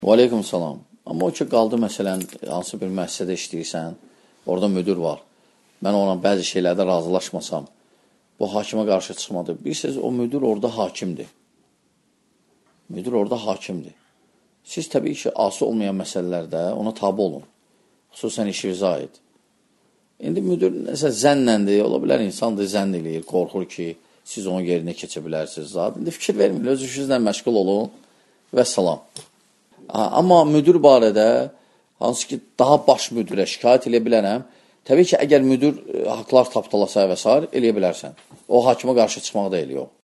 Və aleykum salam. Amma o ki, qaldı məsələn, hansı bir müəssisədə işləyirsən, orada müdür var. Mən ona bəzi şeylərdə razılaşmasam, bu hakimə qarşı çıxmadı. Bilirsiniz, o müdür orada hakimdir. Müdür orada hakimdir. Siz təbii ki, ası olmayan məsələlərdə ona tabi olun. Xüsusən işinizə aid. İndi müdür nəsə zənnəndir, ola bilər insandır, zənn eləyir, qorxur ki, siz onun yerinə keçə bilərsiniz. İndi fikir verməyin, öz işinizlə məşğul olun və salam. Amma müdür barədə, hansı ki, daha baş müdürə şikayət eləyə bilərəm. Təbii ki, əgər müdür haqlar tapdalasa və s. eləyə bilərsən. O hakimə qarşı çıxmaq da eləyir.